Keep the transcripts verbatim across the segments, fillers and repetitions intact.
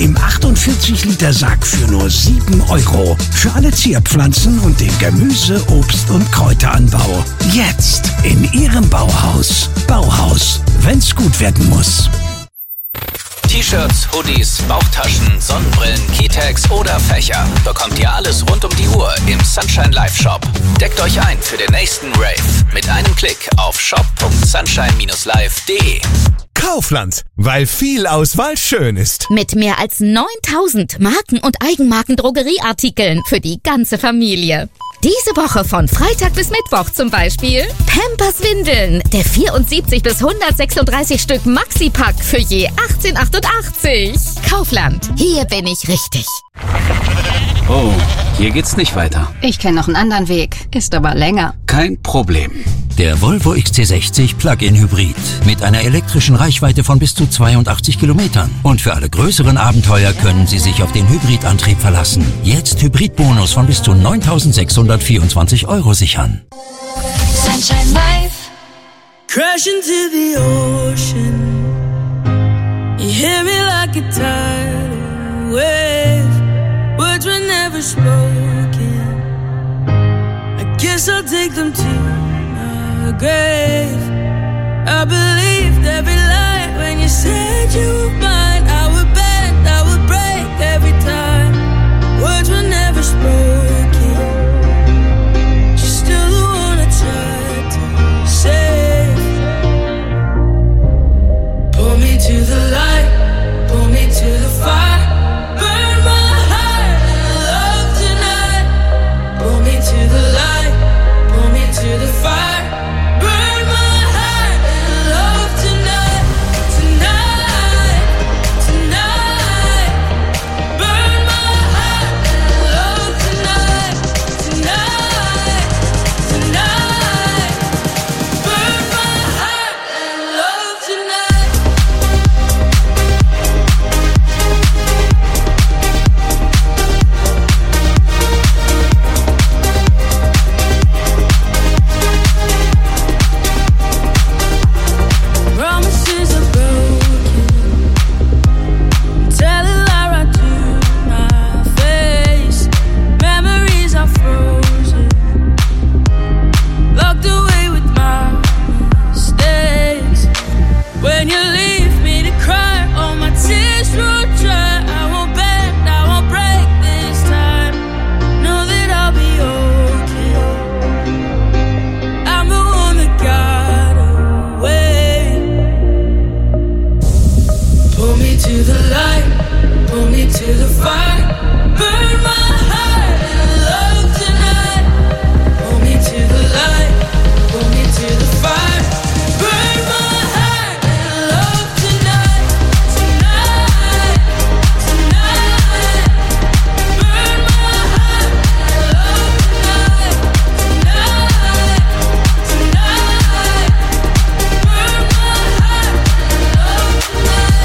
im achtundvierzig Liter Sack für nur sieben Euro. Für alle Zierpflanzen und den Gemüse-, Obst- und Kräuteranbau. Jetzt in Ihrem Bauhaus. Bauhaus, wenn's gut werden muss. T-Shirts, Hoodies, Bauchtaschen, Sonnenbrillen, Keytags oder Fächer. Bekommt ihr alles rund um die Uhr im Sunshine Live Shop. Deckt euch ein für den nächsten Rave mit einem Klick auf shop punkt sunshine live punkt de. Kaufland, weil viel Auswahl schön ist. Mit mehr als neuntausend Marken- und Eigenmarken-Drogerieartikeln für die ganze Familie. Diese Woche von Freitag bis Mittwoch zum Beispiel Pampers Windeln, der vierundsiebzig bis hundertsechsunddreißig Stück Maxi-Pack für je achtzehn achtundachtzig. Kaufland, hier bin ich richtig. Oh, hier geht's nicht weiter. Ich kenne noch einen anderen Weg, ist aber länger. Kein Problem. Der Volvo X C sechzig Plug-in Hybrid mit einer elektrischen Reichweite von bis zu zweiundachtzig Kilometern. Und für alle größeren Abenteuer können Sie sich auf den Hybridantrieb verlassen. Jetzt Hybridbonus von bis zu neuntausendsechshundertvierundzwanzig Euro sichern. Sunshine Life. Crash into the ocean. You hear me like a tidal wave. Words were never spoken. I guess I'll take them to my grave. I believed every lie when you said you were mine. I would bend, I would break every time. Words were never spoken. She's still the one I tried to save. Pull me to the light, pull me to the fire. Burn my heart in love tonight. Pull me to the light, pull me to the fire. Burn my heart in love tonight, tonight, tonight. Burn my heart in love tonight, tonight, tonight. Burn my heart in love tonight. Promises are broken. Tell a lie right to my face. Memories are frozen. Locked away with my mistakes. When you leave me to cry, all my tears will dry. I won't bend, I won't break this time. Know that I'll be okay. I'm the one that got away. Pull me to the light, pull me to the fire. Burn my heart in love tonight. Pull me to the light, pull me to the fire. Burn my heart in love tonight, tonight, tonight. Burn my heart in love tonight, tonight, tonight. Burn my heart in love tonight.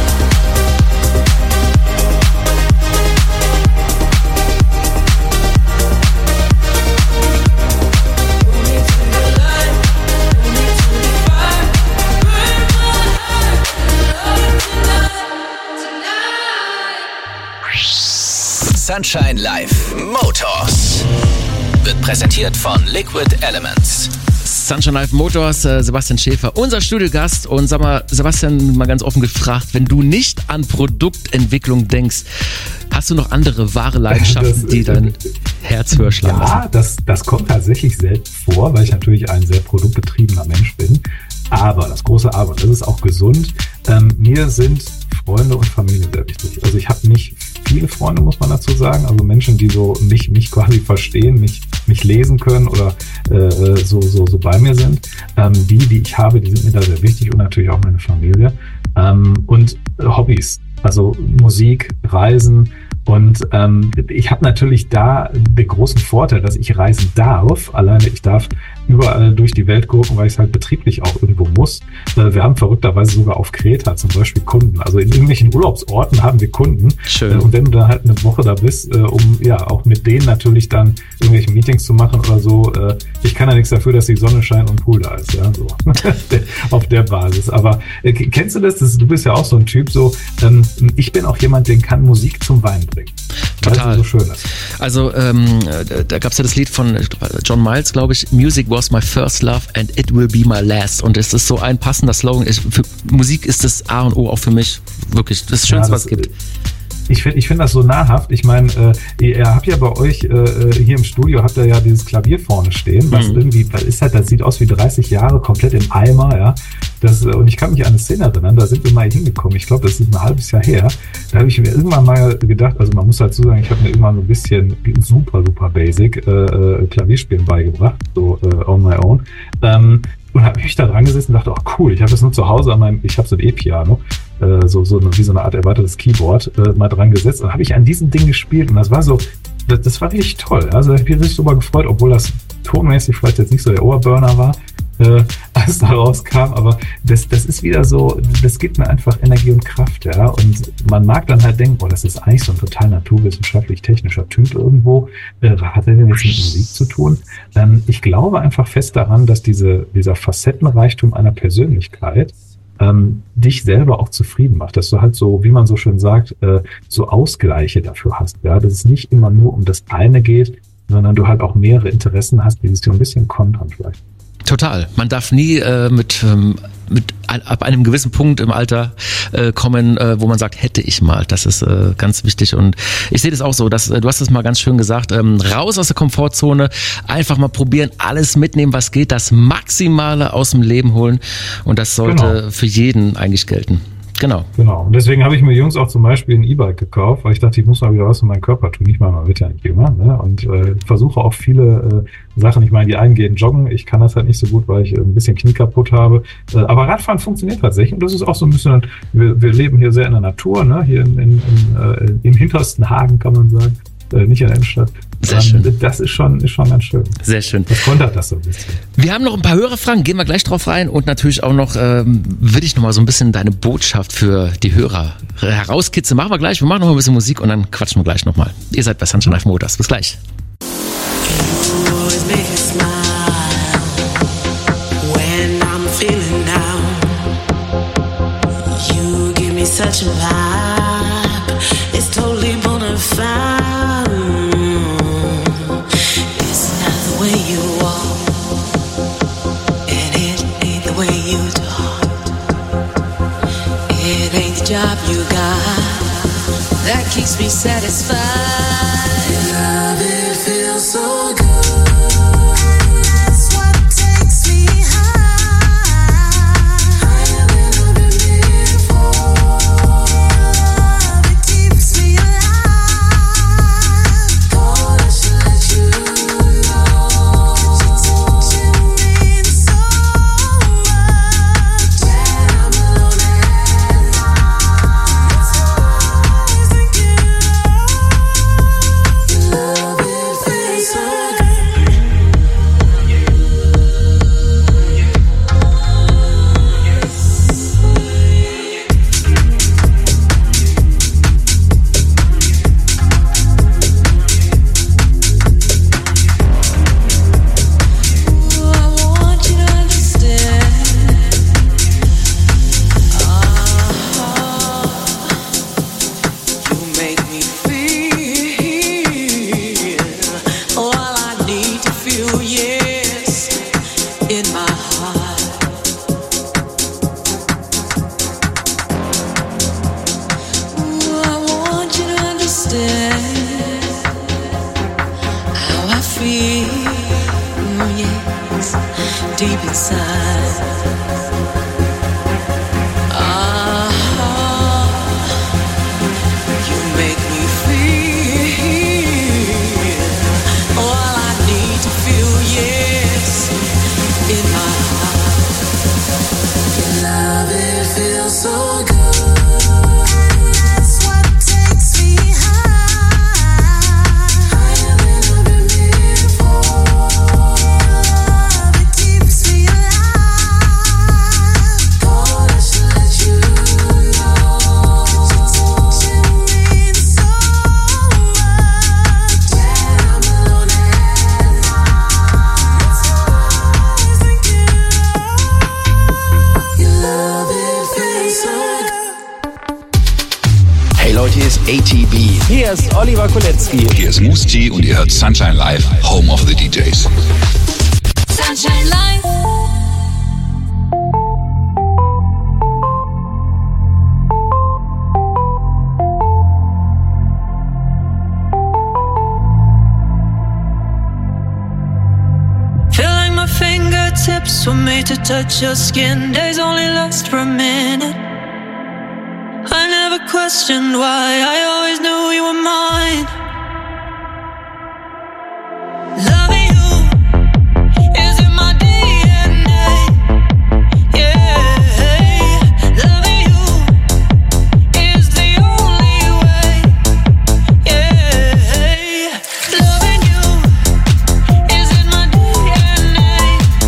Pull me to the light, pull me to the fire. Burn my heart in love tonight, tonight. Sunshine Live Motors wird präsentiert von Liquid Elements. Sunshine Live Motors, äh, Sebastian Schäfer, unser Studiogast. Und sag mal, Sebastian, mal ganz offen gefragt, wenn du nicht an Produktentwicklung denkst, hast du noch andere wahre Leidenschaften, Das, die dein Herz höher schlagen lassen? Ja, das, das kommt tatsächlich selten vor, weil ich natürlich ein sehr produktbetriebener Mensch bin. Aber, das große Aber, das ist auch gesund. Ähm, mir sind Freunde und Familie sehr wichtig. Also ich habe nicht viele Freunde, muss man dazu sagen. Also Menschen, die so mich, mich quasi verstehen, mich, mich lesen können oder äh, so, so, so bei mir sind. Ähm, die, die ich habe, die sind mir da sehr wichtig und natürlich auch meine Familie. Ähm, und Hobbys, also Musik, Reisen Und ähm, ich habe natürlich da den großen Vorteil, dass ich reisen darf. Alleine ich darf überall durch die Welt gucken, weil ich es halt betrieblich auch irgendwo muss. Äh, wir haben verrückterweise sogar auf Kreta zum Beispiel Kunden. Also in irgendwelchen Urlaubsorten haben wir Kunden. Schön. Äh, und wenn du da halt eine Woche da bist, äh, um ja auch mit denen natürlich dann irgendwelche Meetings zu machen oder so, äh, ich kann ja nichts dafür, dass die Sonne scheint und Pool da ist, ja, so auf der Basis. Aber äh, kennst du das? das? Du bist ja auch so ein Typ, so ähm, ich bin auch jemand, den kann Musik zum Wein bringen. Total. So schön ist. Also ähm, da gab es ja das Lied von John Miles, glaube ich, Music was my first love and it will be my last. Und es ist so ein passender Slogan. Ich, für Musik ist das A und O auch für mich wirklich das Schönste, ja, das, was es gibt. Ich finde ich finde das so nahrhaft. Ich meine, äh, ihr habt ja bei euch äh, hier im Studio, habt ihr ja dieses Klavier vorne stehen, was mhm. irgendwie, was ist halt, das sieht aus wie dreißig Jahre, komplett im Eimer, ja. Das, und ich kann mich an eine Szene erinnern, da sind wir mal hingekommen, ich glaube, das ist ein halbes Jahr her, da habe ich mir irgendwann mal gedacht, also man muss dazu sagen, ich habe mir irgendwann so ein bisschen super, super basic äh, Klavierspielen beigebracht, so äh, on my own. Ähm, Und habe mich da dran gesessen und dachte, oh cool, ich habe das nur zu Hause an meinem, ich habe so ein E-Piano, äh, so, so wie so eine Art erweitertes Keyboard, äh, mal dran gesetzt und habe ich an diesem Ding gespielt und das war so, das, das war richtig toll. Also ich bin richtig super gefreut, obwohl das tonmäßig vielleicht jetzt nicht so der Oberburner war, äh, als da rauskam, aber das, das ist wieder so, das gibt mir einfach Energie und Kraft, ja, und man mag dann halt denken, oh, das ist eigentlich so ein total naturwissenschaftlich-technischer Typ irgendwo, äh, was hat er denn jetzt mit Musik zu tun? Ähm, ich glaube einfach fest daran, dass diese, dieser Facettenreichtum einer Persönlichkeit ähm, dich selber auch zufrieden macht, dass du halt so, wie man so schön sagt, äh, so Ausgleiche dafür hast, ja, dass es nicht immer nur um das eine geht, sondern du halt auch mehrere Interessen hast, die sich so ein bisschen kontern vielleicht. Total. Man darf nie äh, mit, ähm, mit ab einem gewissen Punkt im Alter äh, kommen, äh, wo man sagt, hätte ich mal. Das ist äh, ganz wichtig und ich sehe das auch so, dass, äh, du hast es mal ganz schön gesagt, ähm, raus aus der Komfortzone, einfach mal probieren, alles mitnehmen, was geht, das Maximale aus dem Leben holen und das sollte genau. für jeden eigentlich gelten. Genau. Genau. Und deswegen habe ich mir Jungs auch zum Beispiel ein E-Bike gekauft, weil ich dachte, ich muss mal wieder was für meinen Körper tun. Ich meine, man wird ja nicht jünger, ne? Und äh, versuche auch viele äh, Sachen. Ich meine, die einen gehen joggen. Ich kann das halt nicht so gut, weil ich äh, ein bisschen Knie kaputt habe. Äh, aber Radfahren funktioniert tatsächlich. Und das ist auch so ein bisschen, wir, wir leben hier sehr in der Natur, ne? Hier in, in, in, äh, im hintersten Hagen, kann man sagen. Äh, nicht in der Innenstadt. Sehr schön. Das ist schon, ist schon ganz schön. Sehr schön. Das kontert das so ein bisschen. Wir haben noch ein paar Hörerfragen, gehen wir gleich drauf rein und natürlich auch noch, ähm, will ich noch mal so ein bisschen deine Botschaft für die Hörer herauskitzeln. Machen wir gleich, wir machen noch mal ein bisschen Musik und dann quatschen wir gleich noch mal. Ihr seid bei Sunshine Live Motors. Bis gleich. Such a vibe, it's totally bona fide. It's not the way you walk, and it ain't the way you talk. It ain't the job you got that keeps me satisfied. Love, it feels so good. Feels so good. That's what takes me high. B. Hier ist Oliver Kolecki. Hier ist Musti und ihr hört Sunshine Live, Home of the D Js. Sunshine Live. Fingertips were made to touch your skin. Days only last for a minute. I never questioned why. I always knew you were mine. Loving you is in my D N A. Yeah, loving you is the only way. Yeah, loving you is in my D N A.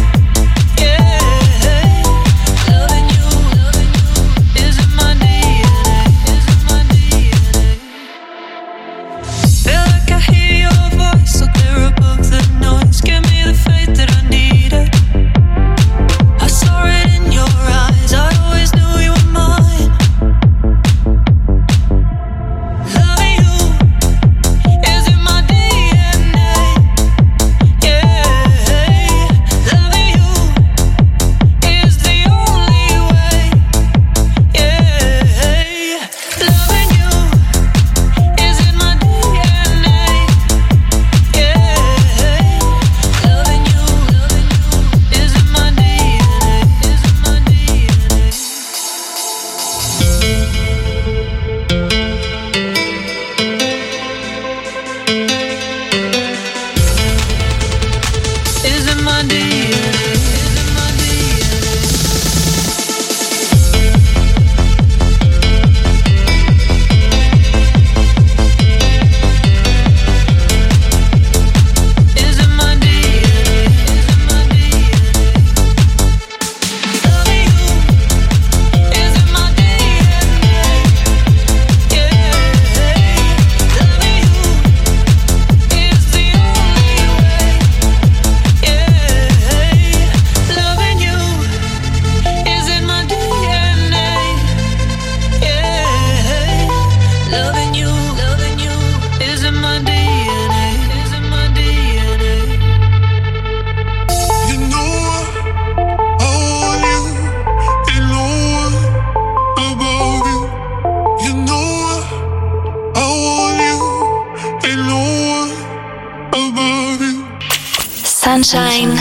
Sunshine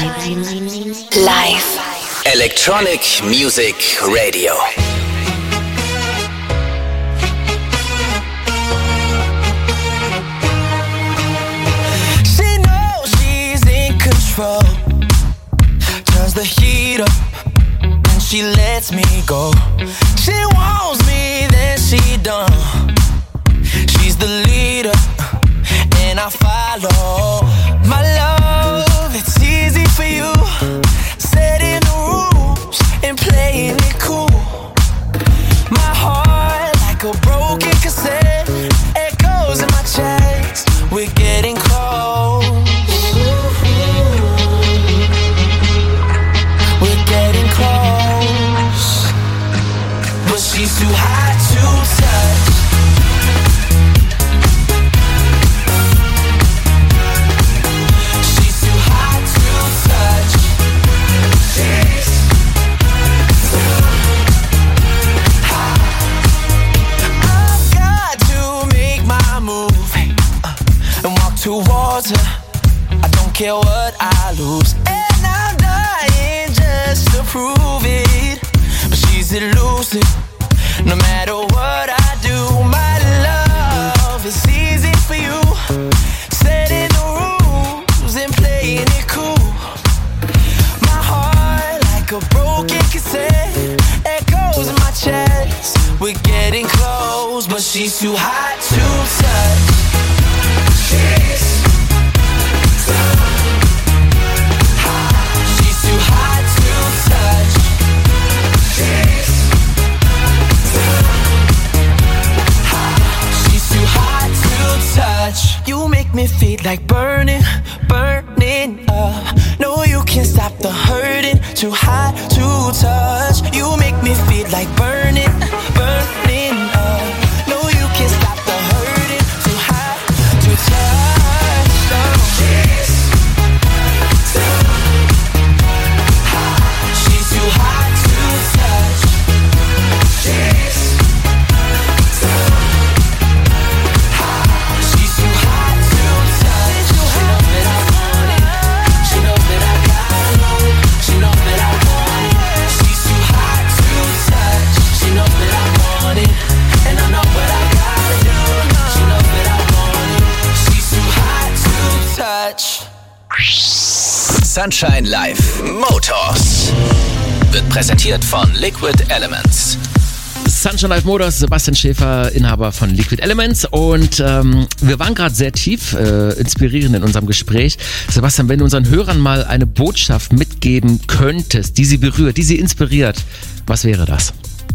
Live. Electronic Music Radio. She knows she's in control. Turns the heat up and she lets me go. She wants me, then she done. She's the leader and I follow. My love, it's easy for you. Setting the rules and playing it cool. My heart like a broken cassette. Echoes in my chest. We're getting close. We're getting close. But she's too hot to touch. Towards her, I don't care what I lose, and I'm dying just to prove it. But she's elusive, no matter what I do. My love is easy for you, setting the rules and playing it cool. My heart like a broken cassette, echoes in my chest. We're getting close, but she's too hot to touch. She's too hot. She's too hot to touch. She's too hot. She's too hot to touch. You make me feel like burning, burning up. No, you can't stop the hurting. Too hot to touch. You make me feel like burning, burning up. No, you can't stop the hurting. Sunshine Live Motors wird präsentiert von Liquid Elements. Sunshine Live Motors, Sebastian Schäfer, Inhaber von Liquid Elements, und ähm, wir waren gerade sehr tief äh, inspirierend in unserem Gespräch. Sebastian, wenn du unseren Hörern mal eine Botschaft mitgeben könntest, die sie berührt, die sie inspiriert, was wäre das?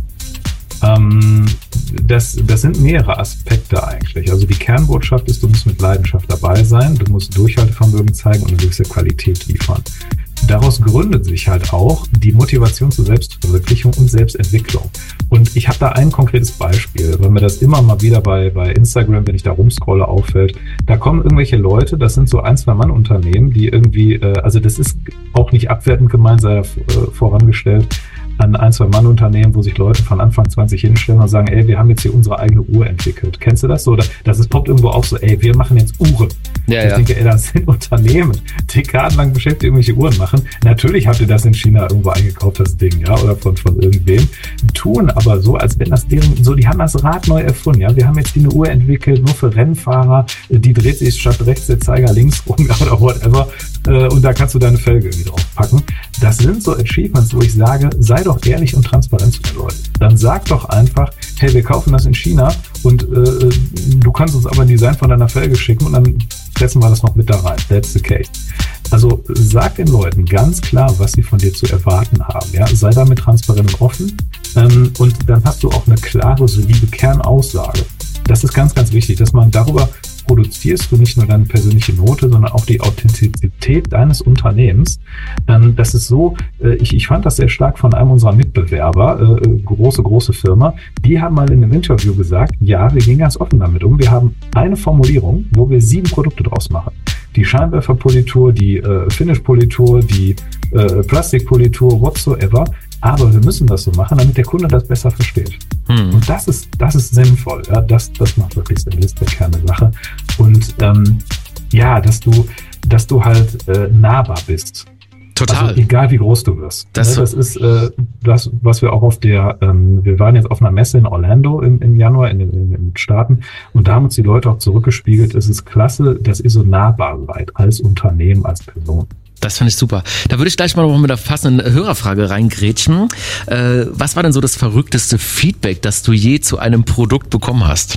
Ähm, das, das sind mehrere Aspekte eigentlich. Also die Kernbotschaft ist, du musst mit Leidenschaft dabei sein, du musst Durchhaltevermögen zeigen und eine gewisse Qualität liefern. Daraus gründet sich halt auch die Motivation zur Selbstverwirklichung und Selbstentwicklung. Und ich habe da ein konkretes Beispiel, weil mir das immer mal wieder bei, bei Instagram, wenn ich da rumscrolle, auffällt. Da kommen irgendwelche Leute, das sind so ein, zwei Mann-Unternehmen, die irgendwie, äh, also das ist auch nicht abwertend gemeint, sei äh, vorangestellt, an ein, zwei Mann-Unternehmen, wo sich Leute von Anfang zwanzig hinstellen und sagen, ey, wir haben jetzt hier unsere eigene Uhr entwickelt. Kennst du das so? Das ist, poppt irgendwo auch so, ey, wir machen jetzt Uhren. Ja, ich ja. denke, ey, das sind Unternehmen, dekadenlang beschäftigt, irgendwelche Uhren machen. Natürlich habt ihr das in China irgendwo eingekauft, das Ding, ja, oder von, von irgendwem. Tun aber so, als wenn das deren, so, die haben das Rad neu erfunden, ja. Wir haben jetzt hier eine Uhr entwickelt, nur für Rennfahrer, die dreht sich statt rechts der Zeiger links rum oder whatever. Und da kannst du deine Felge irgendwie draufpacken. Das sind so Achievements, wo ich sage, sei doch ehrlich und transparent zu den Leuten. Dann sag doch einfach, hey, wir kaufen das in China und äh, du kannst uns aber ein Design von deiner Felge schicken und dann pressen wir das noch mit da rein. That's the case. Also sag den Leuten ganz klar, was sie von dir zu erwarten haben. Ja? Sei damit transparent und offen, ähm, und dann hast du auch eine klare, solide Kernaussage. Das ist ganz, ganz wichtig, dass man darüber produzierst du nicht nur deine persönliche Note, sondern auch die Authentizität deines Unternehmens. Ähm, das ist so, äh, ich, ich fand das sehr stark von einem unserer Mitbewerber, äh, große, große Firma, die haben mal in einem Interview gesagt, ja, wir gehen ganz offen damit um. Wir haben eine Formulierung, wo wir sieben Produkte draus machen. Die Scheinwerferpolitur, die äh, Finish-Politur, die äh, Plastikpolitur, whatsoever. Aber wir müssen das so machen, damit der Kunde das besser versteht. Hm. Und das ist, das ist sinnvoll. Ja? Das, das macht wirklich Sinn, das ist der Kern der Sache. Und ähm, ja, dass du, dass du halt äh, nahbar bist. Total. Also egal wie groß du wirst. Das, ne, das ist äh, das, was wir auch auf der, ähm, wir waren jetzt auf einer Messe in Orlando im, im Januar in den, in den Staaten, und da haben uns die Leute auch zurückgespiegelt, es ist klasse, dass ihr so nahbar seid als Unternehmen, als Person. Das finde ich super. Da würde ich gleich mal noch mit einer passenden Hörerfrage reingrätschen. Äh, was war denn so das verrückteste Feedback, das du je zu einem Produkt bekommen hast?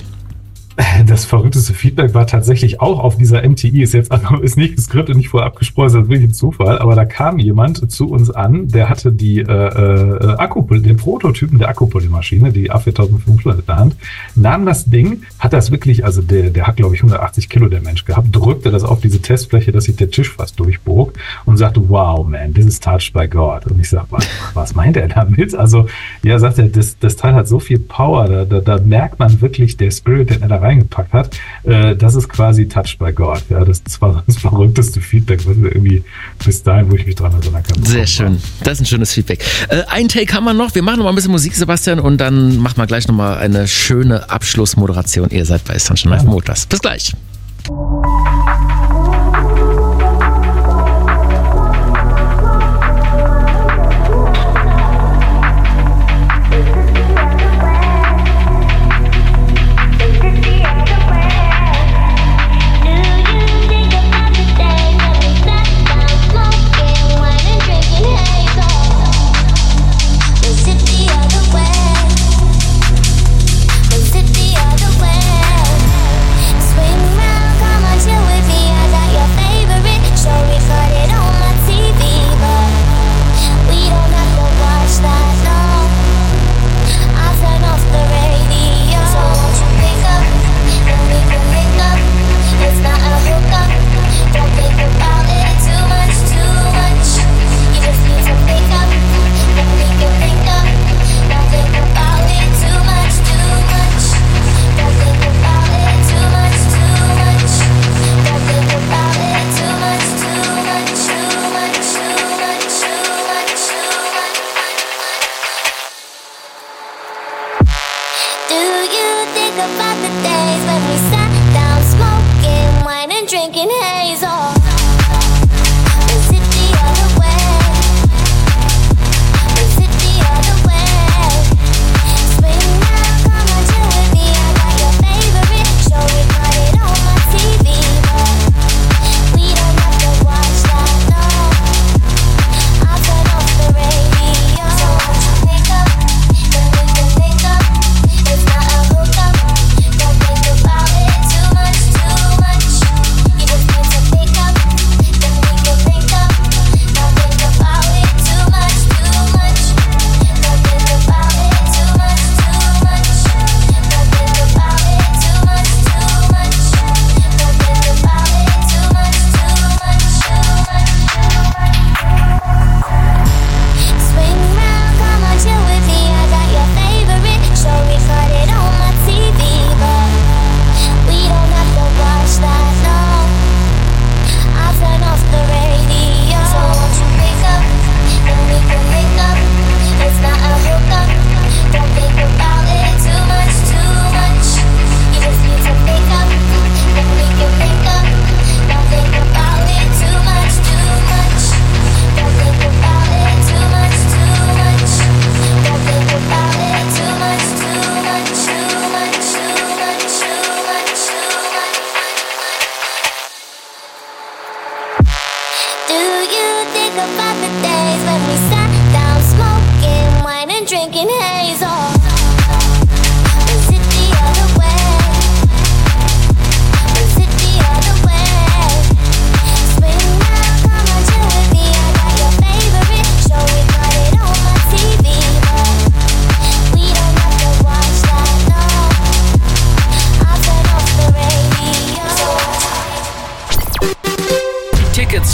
Das verrückteste Feedback war tatsächlich auch auf dieser M T I, ist jetzt also ist nicht geskriptet, nicht vorher abgesprochen, das ist wirklich ein Zufall, aber da kam jemand zu uns an, der hatte die äh, äh, Akku, den Prototypen der Akkupolymaschine, die A viertausendfünfhundert in der Hand, nahm das Ding, hat das wirklich, also der, der hat glaube ich hundertachtzig Kilo der Mensch gehabt, drückte das auf diese Testfläche, dass sich der Tisch fast durchbog und sagte, wow man, this is touched by God. Und ich sag, was, was meint er damit? Also ja, sagt er, das, das Teil hat so viel Power, da, da, da merkt man wirklich der Spirit, den er da reingepackt hat, äh, das ist quasi touched by God. Ja, das war das verrückteste Feedback, was wir irgendwie bis dahin, wo ich mich dran erinnern kann. Sehr schön. Das ist ein schönes Feedback. Äh, ein Take haben wir noch. Wir machen noch mal ein bisschen Musik, Sebastian, und dann machen wir gleich noch mal eine schöne Abschlussmoderation. Ihr seid bei Sunshine Live Motors. Bis gleich. Swing round, come on, chill.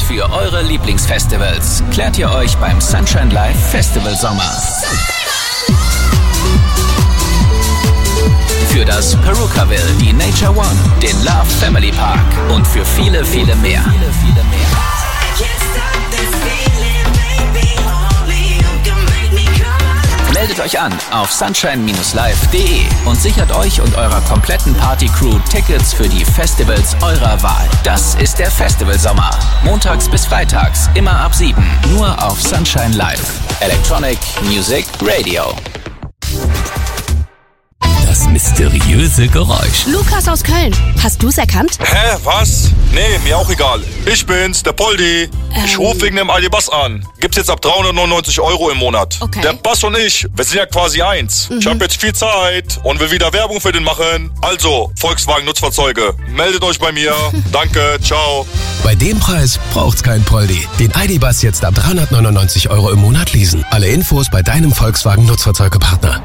für eure Lieblingsfestivals klärt ihr euch beim Sunshine Live Festival Sommer. Für das Perukaville, die Nature One, den Love Family Park und für viele, viele mehr. Viele, viele mehr. Meldet euch an auf sunshine Bindestrich live Punkt de und sichert euch und eurer kompletten Party-Crew Tickets für die Festivals eurer Wahl. Das ist der Festivalsommer. Montags bis freitags, immer ab sieben. Nur auf Sunshine Live. Electronic Music Radio. Das mysteriöse Geräusch. Lukas aus Köln. Hast du's erkannt? Hä, was? Nee, mir auch egal. Ich bin's, der Poldi. Ähm. Ich ruf wegen dem Aldi-Bass an. Gibt's jetzt ab dreihundertneunundneunzig Euro im Monat. Okay. Der Bass und ich, wir sind ja quasi eins. Mhm. Ich hab jetzt viel Zeit und will wieder Werbung für den machen. Also, Volkswagen Nutzfahrzeuge, meldet euch bei mir. Danke, ciao. Bei dem Preis braucht's kein Poldi. Den Aldi-Bass jetzt ab dreihundertneunundneunzig Euro im Monat leasen. Alle Infos bei deinem Volkswagen Nutzfahrzeugepartner.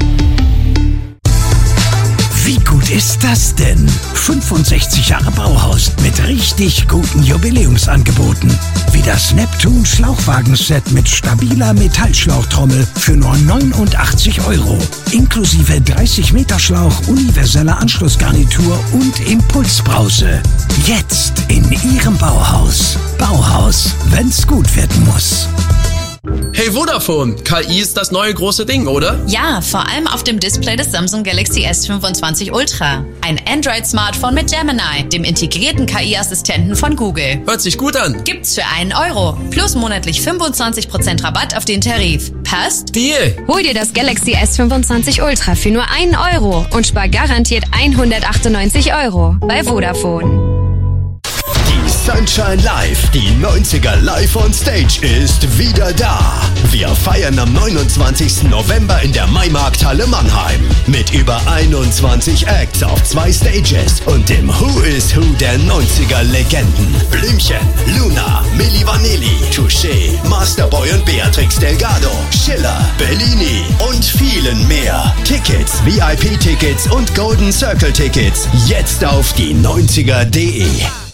Wie gut ist das denn? fünfundsechzig Jahre Bauhaus mit richtig guten Jubiläumsangeboten. Wie das Neptun Schlauchwagenset mit stabiler Metallschlauchtrommel für nur neunundachtzig Euro. Inklusive dreißig Meter Schlauch, universeller Anschlussgarnitur und Impulsbrause. Jetzt in Ihrem Bauhaus. Bauhaus, wenn's gut werden muss. Hey Vodafone, K I ist das neue große Ding, oder? Ja, vor allem auf dem Display des Samsung Galaxy S fünfundzwanzig Ultra. Ein Android-Smartphone mit Gemini, dem integrierten K I-Assistenten von Google. Hört sich gut an. Gibt's für einen Euro. Plus monatlich fünfundzwanzig Prozent Rabatt auf den Tarif. Passt? Deal! Hol dir das Galaxy S fünfundzwanzig Ultra für nur einen Euro und spar garantiert hundertachtundneunzig Euro bei Vodafone. Sunshine Live, die neunziger Live on Stage ist wieder da. Wir feiern am neunundzwanzigsten November in der Maimarkthalle Mannheim mit über einundzwanzig Acts auf zwei Stages und dem Who is Who der neunziger Legenden. Blümchen, Luna, Milli Vanilli, Touché, Masterboy und Beatrix Delgado, Schiller, Bellini und vielen mehr. Tickets, V I P-Tickets und Golden Circle-Tickets jetzt auf die neunziger punkt de.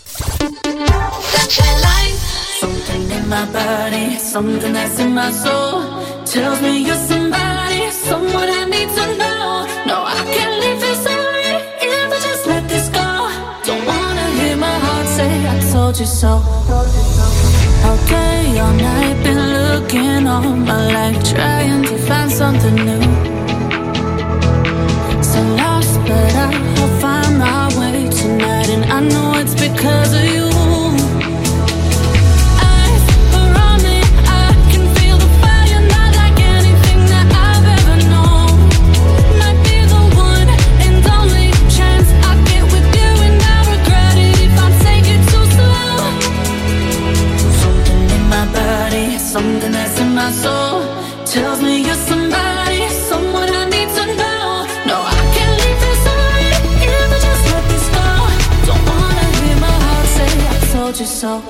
Something in my body, something that's in my soul tells me you're somebody, someone I need to know. No, I can't leave this already if I just let this go. Don't wanna hear my heart say I told you so. All day, all night, been looking all my life, trying to find something new. So lost, but I'll find my way tonight, and I know it's because of you. Something that's in my soul tells me you're somebody, someone I need to know. No, I can't leave this already if I just let this go. Don't wanna hear my heart say I told you so.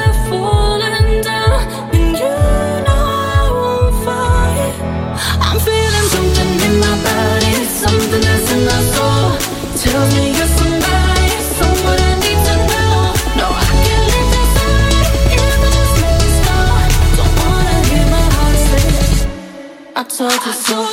I'm I told you so.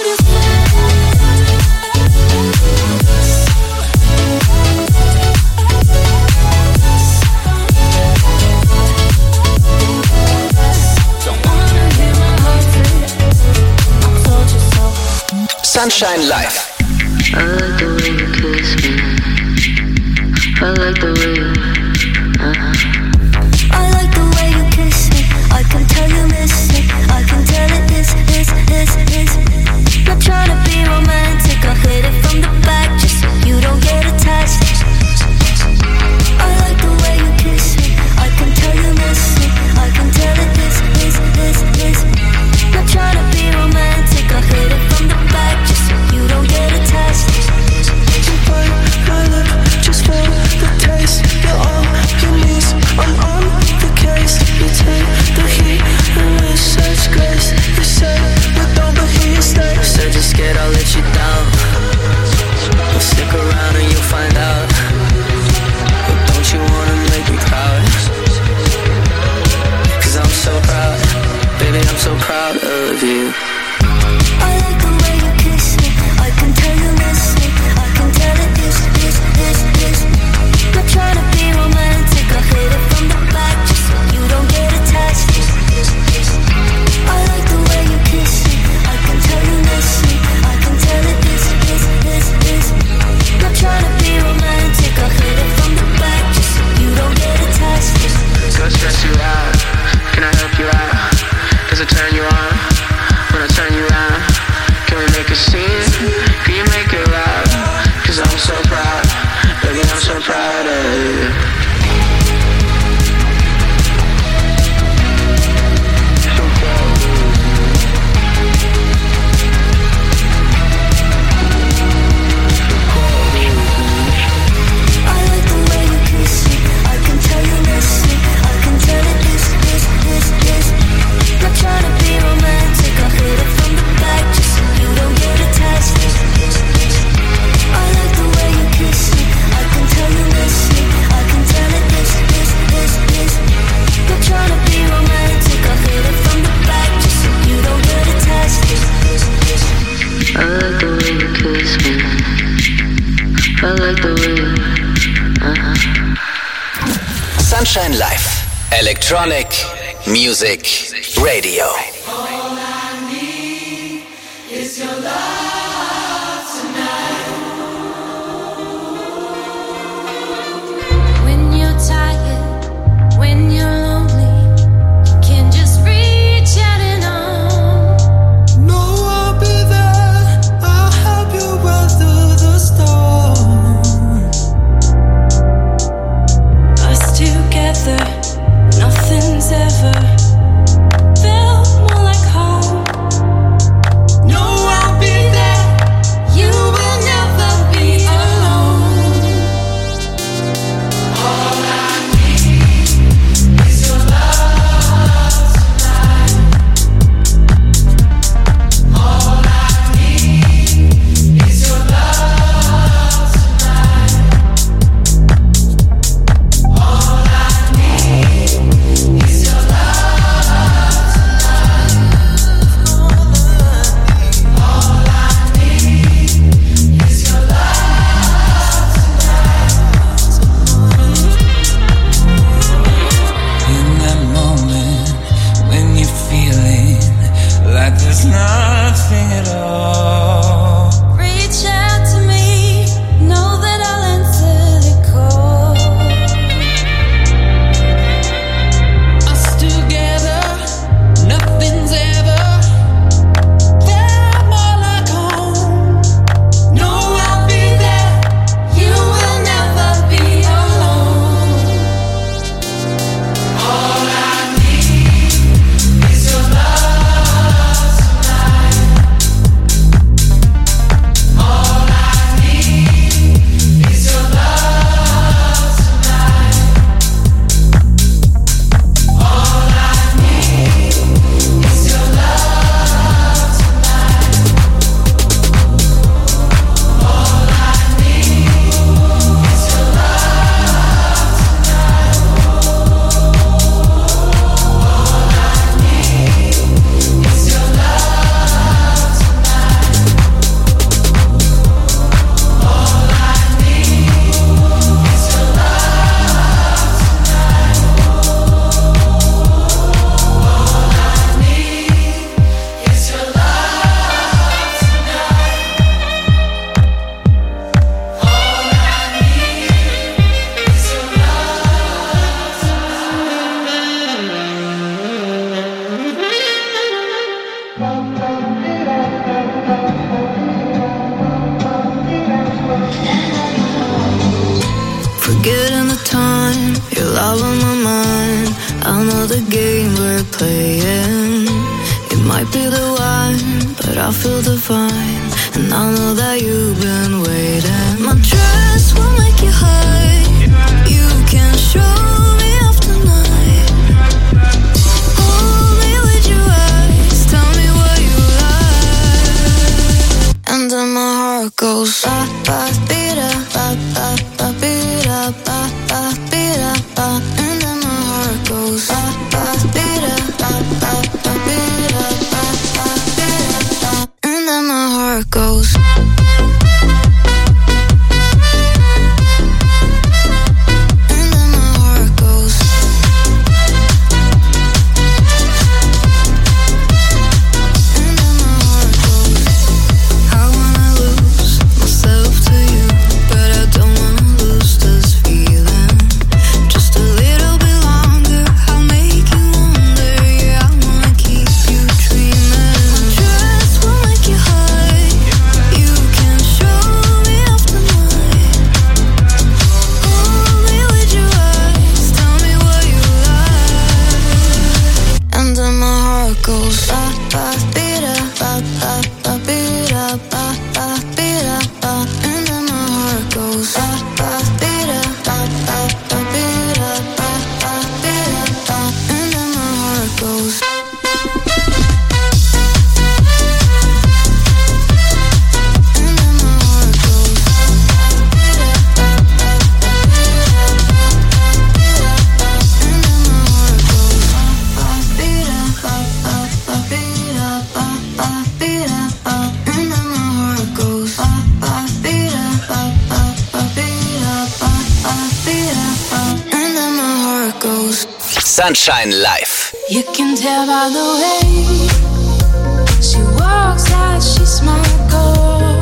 Sunshine Live. I like the way you kiss me. I like the way you, uh-huh. I like the way you kiss me. I can tell you miss it. I can tell it is, is, is, is. Not trying to be romantic. I hit it from the back just so you don't get attached. I like the way you kiss me. I can tell you miss it. I can tell it is, is, is, is. Not trying to be romantic. I hit it from the back just so you don't get attached. You bite my lip just for the taste. You're on your knees, I'm on the case. You take the heat and with such grace. You say we're done but here you stay. Said you're scared I'll let you down. Well, stick around and you'll find out. But don't you wanna make me proud? Cause I'm so proud, baby, I'm so proud of you. I like the way you kiss me. I can tell you miss me. I can tell it is, is, is, is. Not trying to be romantic. I hit it from the back just so you don't get attached. I like the way you kiss me. I can tell you miss me. I can tell it is, is, is, is. Not trying to be romantic. I hit it from the back just so you don't get attached. Go stress you out. Can I help you out? Does it turn you on? When I turn you around, can we make a scene? Can you make it loud? Cause I'm so proud, baby, I'm so proud of you. I like the way you kiss me. I can tell you miss me. I can tell it is, is, is, is. Not trying to be romantic. I hit it from the back just so you don't get attached. I like the way you kiss me. I can tell you miss me. I can tell it is, is, is, is. Not trying to be romantic. I hit it from the back just so you don't get attached. I like the way you kiss me. I like the way you, uh-huh. Sunshine Live. Electronic Music Radio. All I need is your love tonight. When you're tired, when you're lonely, you can just reach out and on. No, I'll be there. I'll help you weather the storm. Us together, nothing's ever felt more like home. No, I'll be there. the game we're playing. It might be the wine, but I feel divine, and I know that you've been waiting. My dress will make you high. You can show me off tonight. Hold me with your eyes, tell me what you like. And then my heart goes ba ba beat up, ba ba ba beat up, ba ba beat up, ba. And then my heart goes ba ba beat up, ba ba ba beat up, ba ba beat up, ba. And then my heart goes. Sunshine Live. You can tell by the way she walks that she's my girl.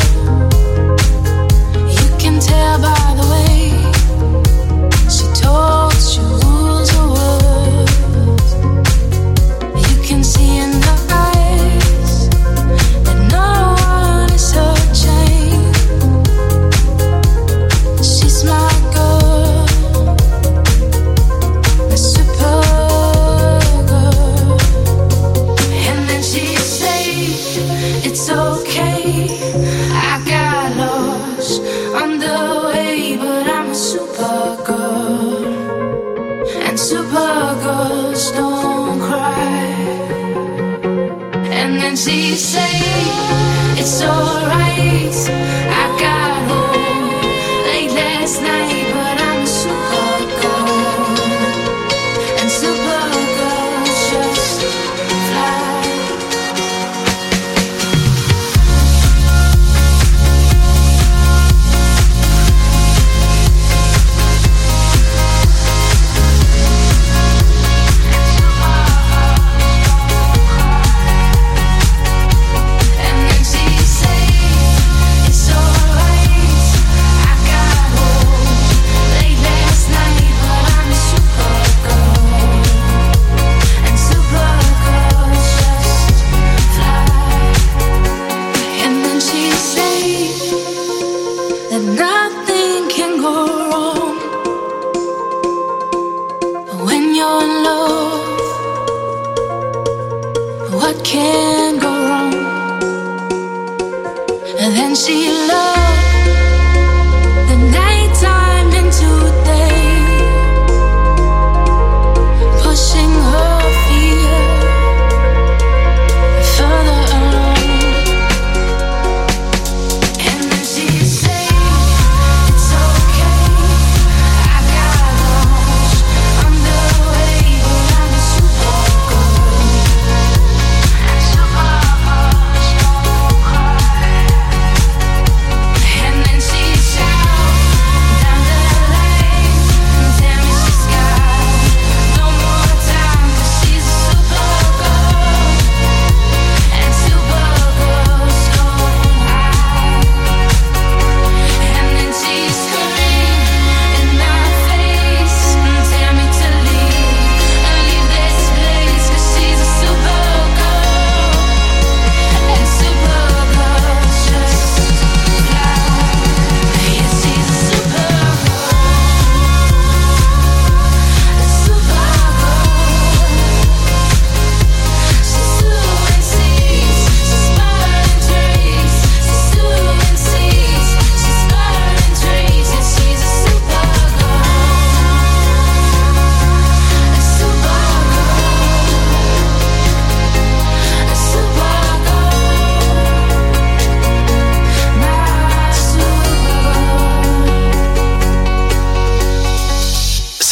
You can tell by the way she talks, she rules the world. You can see in her eyes that no one is her chain. She's my girl, my super. It's okay, I got lost on the way, but I'm a super girl, and super girls don't cry. And then she say, it's alright, I got home late last night, but I'm a super girl, and super girls just fly.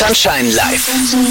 Sunshine Live.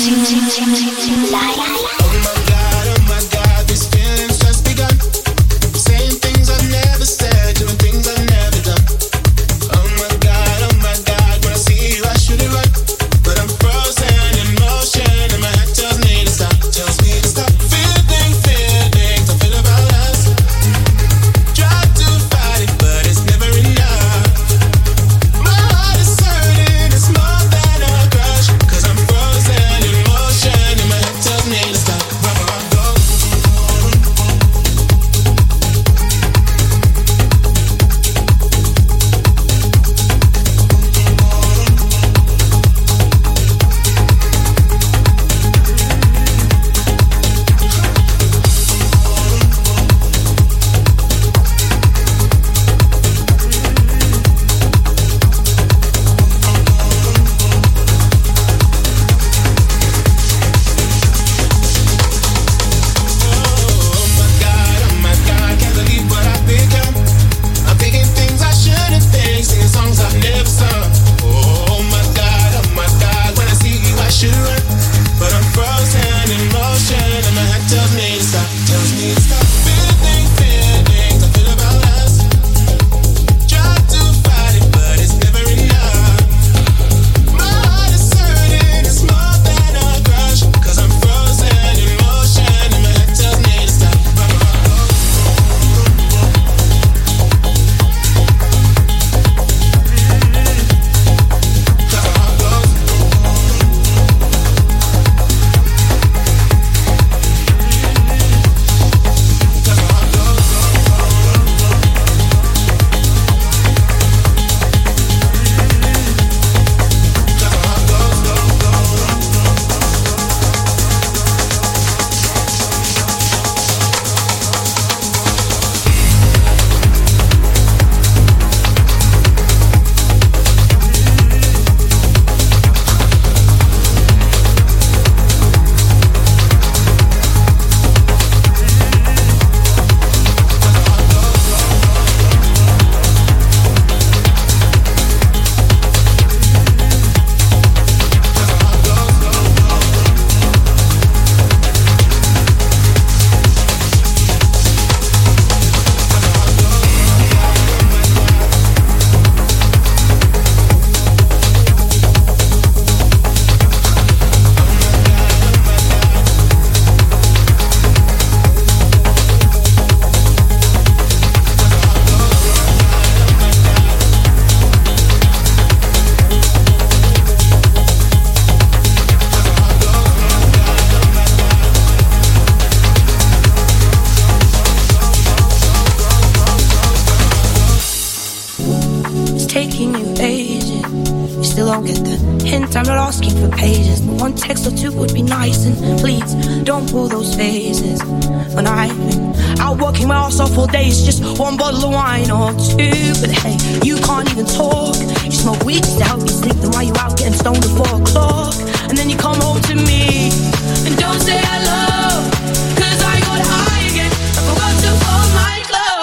I'm not asking for pages, but one text or two would be nice. And please, don't pull those faces. When I've been out working my ass off all day, it's just one bottle of wine or two. But hey, you can't even talk. You smoke weed just to help you sleep. Then why you out getting stoned at four o'clock? And then you come home to me and don't say hello, cause I got high again. I forgot to fold my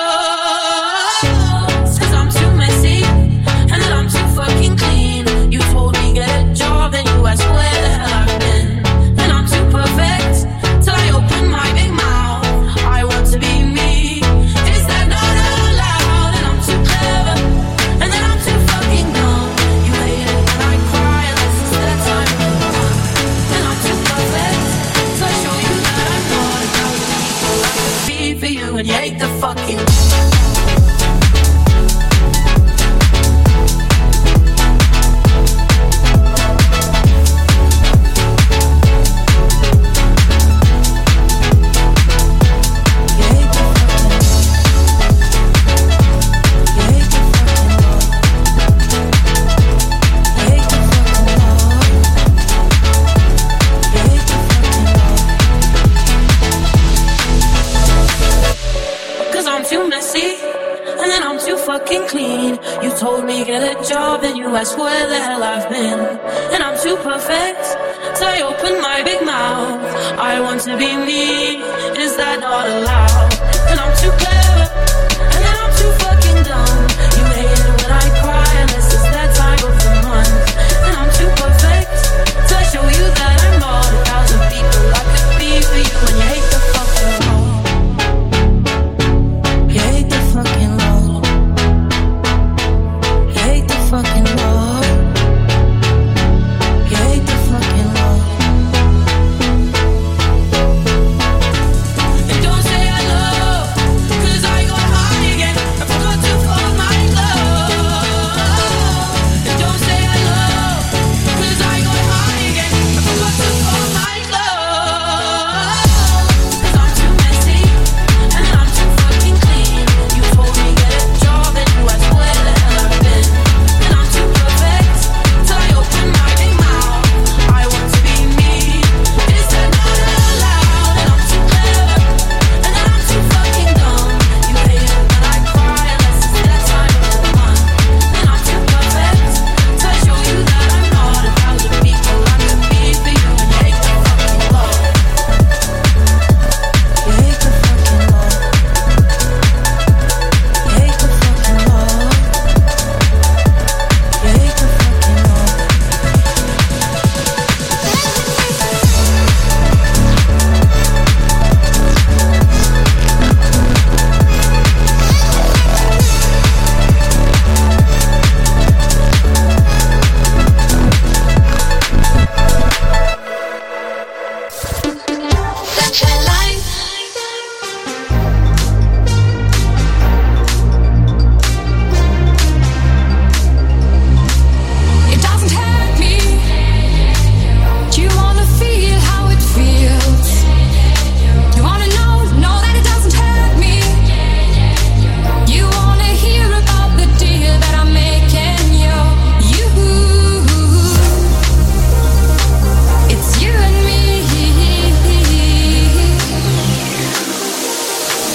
clothes. Cause I'm too messy and then I'm too fucking clean. You told me get a job and you asked where the hell I've been. And I'm too perfect till I open my big mouth. I want to be me. Is that not allowed? And I'm too clever and then I'm too fucking dumb. You hate it when I cry and this is the time to run. And I'm too perfect till I show you that I'm not about people. I could be for you and you hate the fucking. Clean. You told me get a job and you asked where the hell I've been. And I'm too perfect till I open my big mouth. I want to be me. Is that not allowed? And I'm too clever and then I'm too fucking dumb. You hate it when I cry and this is that time of the month. And I'm too perfect till I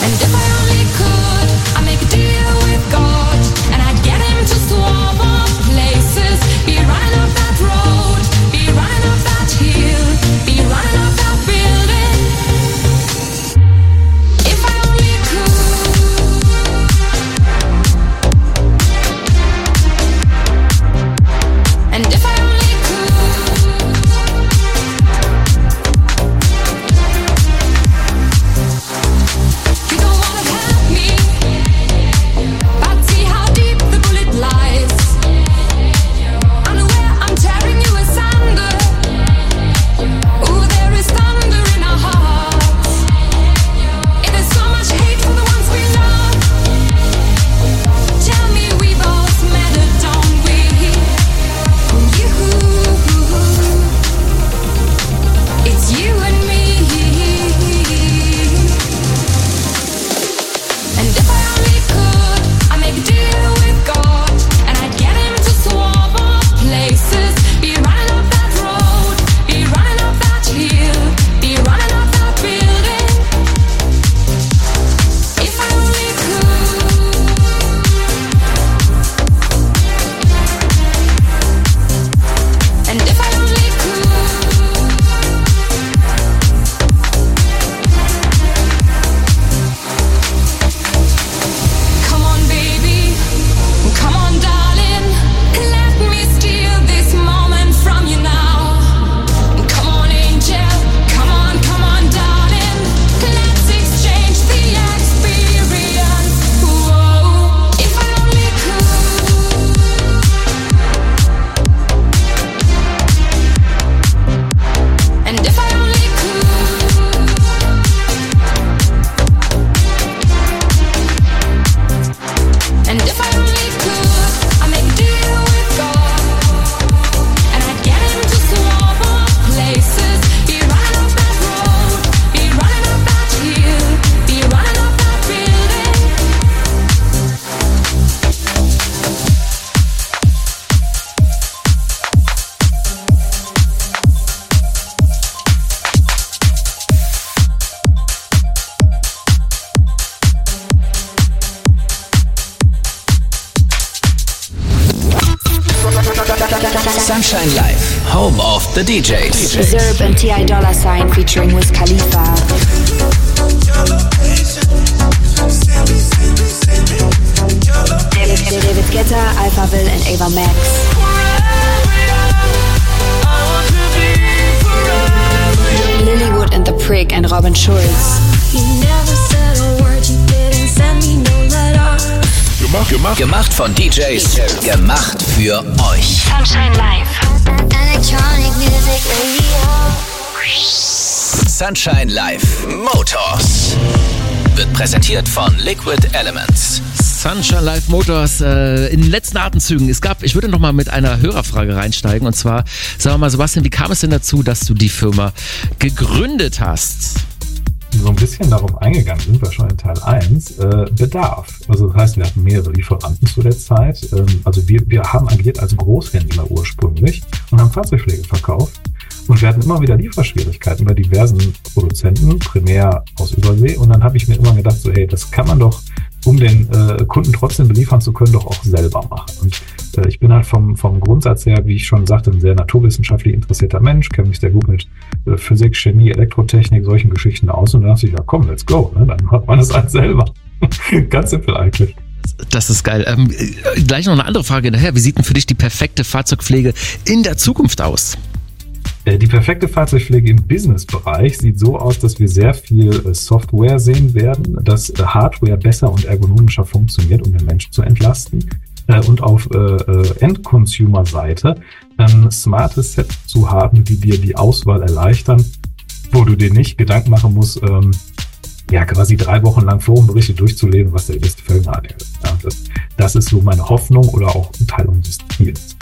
Sunshine Live, home of the D Js. Zerb and T I Dollar Sign featuring Wiz Khalifa. David, David Guetta, Alphaville and Ava Max. Lilywood and The Prick and Robin Schulz. Gemacht, gemacht. Gemacht von D Js, gemacht für euch. Sunshine Live. Electronic music radio. Sunshine Live Motors wird präsentiert von Liquid Elements. Sunshine Live Motors äh, in den letzten Atemzügen. Es gab, ich würde noch mal mit einer Hörerfrage reinsteigen. Und zwar, sag mal, Sebastian, wie kam es denn dazu, dass du die Firma gegründet hast? So ein bisschen darauf eingegangen sind wir schon in Teil eins, äh, Bedarf. Also das heißt, wir hatten mehrere Lieferanten zu der Zeit. Ähm, also wir, wir haben agiert als Großhändler ursprünglich und haben Fahrzeugpflege verkauft. Und wir hatten immer wieder Lieferschwierigkeiten bei diversen Produzenten, primär aus Übersee. Und dann habe ich mir immer gedacht, so hey, das kann man doch, um den äh, Kunden trotzdem beliefern zu können, doch auch selber machen. Und äh, ich bin halt vom, vom Grundsatz her, wie ich schon sagte, ein sehr naturwissenschaftlich interessierter Mensch, kenne mich sehr gut mit äh, Physik, Chemie, Elektrotechnik, solchen Geschichten aus. Und da dachte ich, ja komm, let's go. Ne? Dann macht man das halt selber. Ganz simpel eigentlich. Das ist geil. Ähm, gleich noch eine andere Frage daher. Wie sieht denn für dich die perfekte Fahrzeugpflege in der Zukunft aus? Die perfekte Fahrzeugpflege im Businessbereich sieht so aus, dass wir sehr viel Software sehen werden, dass Hardware besser und ergonomischer funktioniert, um den Menschen zu entlasten. Und auf End-Consumer-Seite ein smartes Set zu haben, die dir die Auswahl erleichtern, wo du dir nicht Gedanken machen musst, ja quasi drei Wochen lang Forenberichte durchzulesen, was der beste Felgenrad ist. Ja, das, das ist so meine Hoffnung oder auch ein Teil unseres Ziels.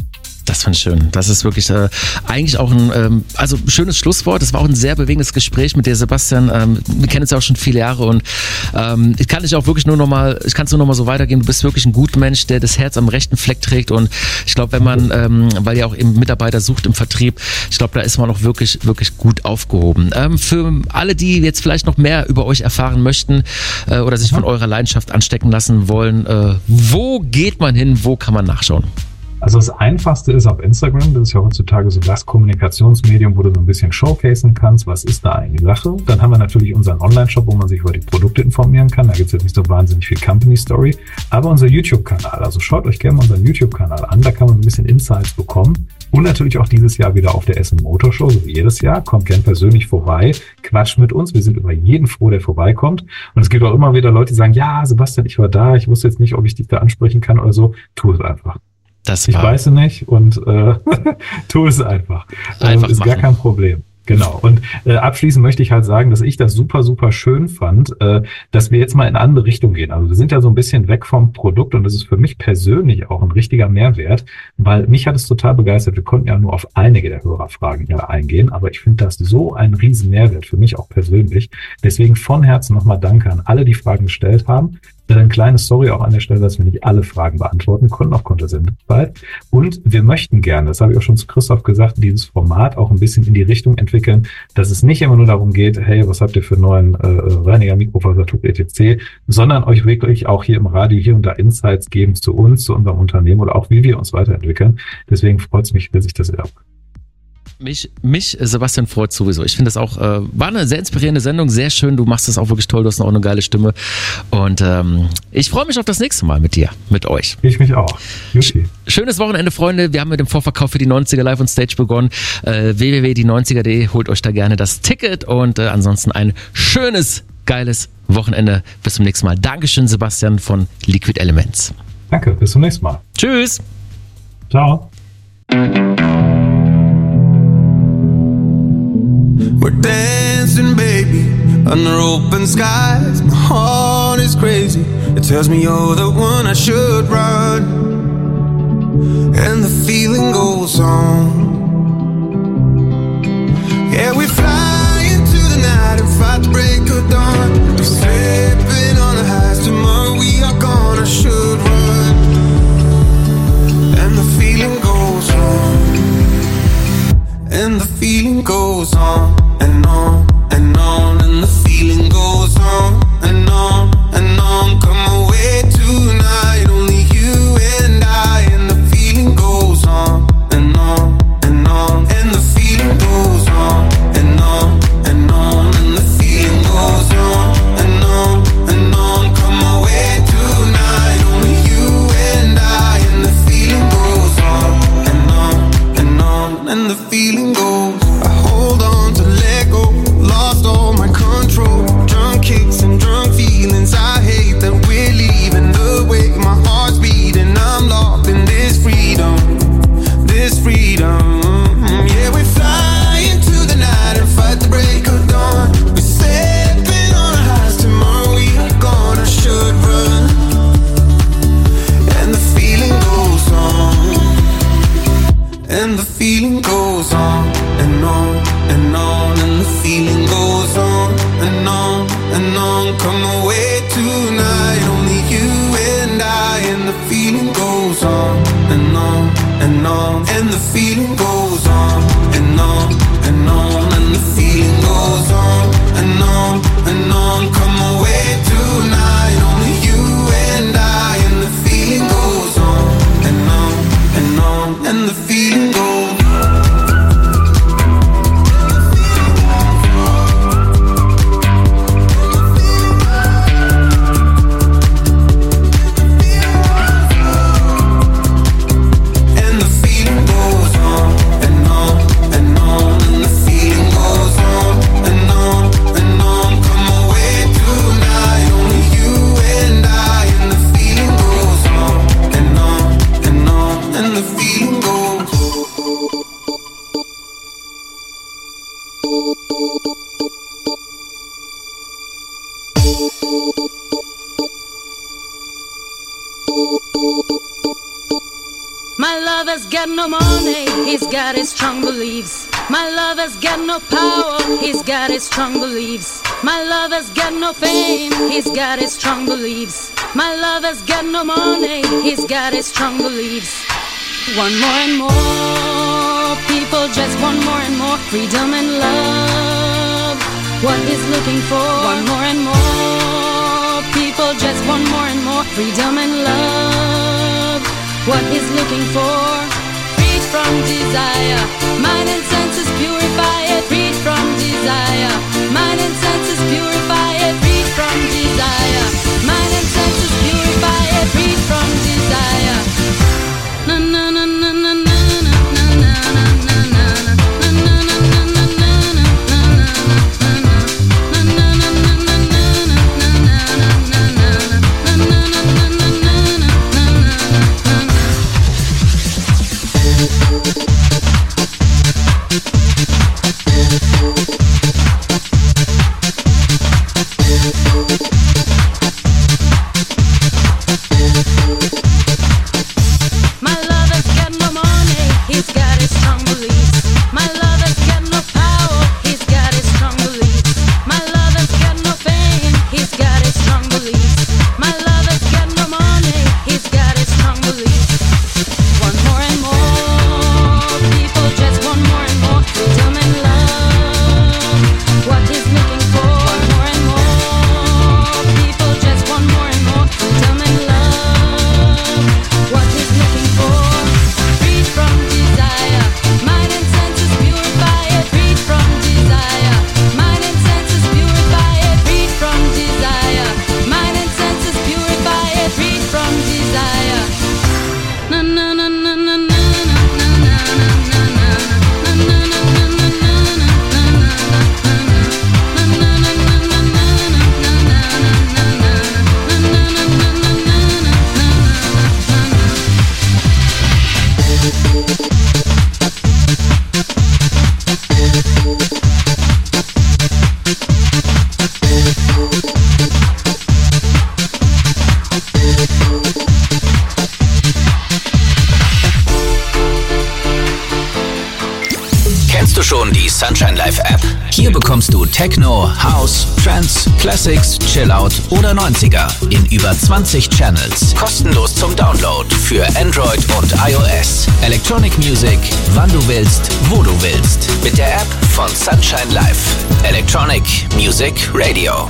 Das fand ich schön. Das ist wirklich äh, eigentlich auch ein ähm, also schönes Schlusswort. Das war auch ein sehr bewegendes Gespräch mit dir, Sebastian. Ähm, wir kennen uns ja auch schon viele Jahre und ähm, ich kann dich auch wirklich nur noch mal, ich kann es nur noch mal so weitergeben. Du bist wirklich ein guter Mensch, der das Herz am rechten Fleck trägt und ich glaube, wenn man, ähm, weil ihr auch eben Mitarbeiter sucht im Vertrieb, ich glaube, da ist man auch wirklich, wirklich gut aufgehoben. Ähm, für alle, die jetzt vielleicht noch mehr über euch erfahren möchten äh, oder sich von eurer Leidenschaft anstecken lassen wollen, äh, wo geht man hin, wo kann man nachschauen? Also das Einfachste ist auf Instagram, das ist ja heutzutage so das Kommunikationsmedium, wo du so ein bisschen showcasen kannst, was ist da eigentlich Sache. Dann haben wir natürlich unseren Online-Shop, wo man sich über die Produkte informieren kann. Da gibt es jetzt nicht so wahnsinnig viel Company-Story. Aber unser YouTube-Kanal, also schaut euch gerne mal unseren YouTube-Kanal an, da kann man ein bisschen Insights bekommen. Und natürlich auch dieses Jahr wieder auf der Essen Motor Show, so wie jedes Jahr. Kommt gern persönlich vorbei, quatscht mit uns. Wir sind über jeden froh, der vorbeikommt. Und es gibt auch immer wieder Leute, die sagen, ja, Sebastian, ich war da, ich wusste jetzt nicht, ob ich dich da ansprechen kann oder so. Tu es einfach. Das ich weiß es nicht und äh, tu es einfach. Einfach ähm, ist machen. Gar kein Problem. Genau. Und äh, abschließend möchte ich halt sagen, dass ich das super, super schön fand, äh, dass wir jetzt mal in eine andere Richtung gehen. Also wir sind ja so ein bisschen weg vom Produkt und das ist für mich persönlich auch ein richtiger Mehrwert, weil mich hat es total begeistert. Wir konnten ja nur auf einige der Hörerfragen ja eingehen, aber ich finde das so ein riesen Mehrwert für mich auch persönlich. Deswegen von Herzen nochmal Danke an alle, die Fragen gestellt haben. Eine kleine Story auch an der Stelle, dass wir nicht alle Fragen beantworten konnten, aufgrund der Sendezeit. Und wir möchten gerne, das habe ich auch schon zu Christoph gesagt, dieses Format auch ein bisschen in die Richtung entwickeln, dass es nicht immer nur darum geht, hey, was habt ihr für einen neuen äh, Reiniger, Mikrofasertuch, et cetera, sondern euch wirklich auch hier im Radio hier und da Insights geben zu uns, zu unserem Unternehmen oder auch wie wir uns weiterentwickeln. Deswegen freut es mich, dass ich das erbe. Mich, mich, Sebastian, freut sowieso. Ich finde das auch, äh, war eine sehr inspirierende Sendung, sehr schön. Du machst das auch wirklich toll, du hast auch eine geile Stimme. Und ähm, ich freue mich auf das nächste Mal mit dir, mit euch. Ich mich auch. Jutti. Schönes Wochenende, Freunde. Wir haben mit dem Vorverkauf für die neunziger live on stage begonnen. Äh, w w w punkt die neunziger punkt de, holt euch da gerne das Ticket und äh, ansonsten ein schönes, geiles Wochenende. Bis zum nächsten Mal. Dankeschön, Sebastian von Liquid Elements. Danke, bis zum nächsten Mal. Tschüss. Ciao. We're dancing, baby, under open skies. My heart is crazy. It tells me you're the one I should run. And the feeling goes on. Yeah, we fly into the night and fight the break of dawn. We're slipping on the highs. Tomorrow we are gone. I should run. And the feeling goes on. And the feeling goes on and on and on, and the feeling goes on and on and on. Come away tonight, only you and I, and the feeling goes on and on and on, and the feeling goes on and on and on, and the feeling goes on and on and on. Come away tonight, only you and I, and the feeling goes on and on and on, and the feeling goes. I hold on to let go, lost all my control. Drunk kicks and drunk feelings. I hate that we're leaving the way my heart's beating. I'm locked in this freedom, this freedom. Yeah, we fly into the night and fight the break of dawn. We're stepping on our highs. Tomorrow we are gone. I should run. And the feeling goes on. And the feeling goes on and on and on, and the feeling goes on and on and on. Come away tonight, only you and I, and the feeling goes on and on and on, and the feeling goes on and on and on, and the feeling goes on and on and on. Come away tonight, only you and I, and the feeling goes on and on and on, and the feeling goes. My lover's got no money, he's got his strong beliefs. My lover's got no power, he's got his strong beliefs. My lover's got no fame, he's got his strong beliefs. My lover's got no money, he's got his strong beliefs. One more and more, people just want more and more freedom and love. What he's looking for, one more and more, people just want more and more freedom and love. What he's looking for, freed from desire, mind and senses purify it, freed from desire, mind and senses purify it, freed from desire, mind and senses purify it, freed from desire. Na na na na na na na na na na Sunshine Live App. Hier bekommst du Techno, House, Trance, Classics, Chillout oder neunziger in über zwanzig Channels. Kostenlos zum Download für Android und iOS. Electronic Music, wann du willst, wo du willst. Mit der App von Sunshine Live. Electronic Music Radio.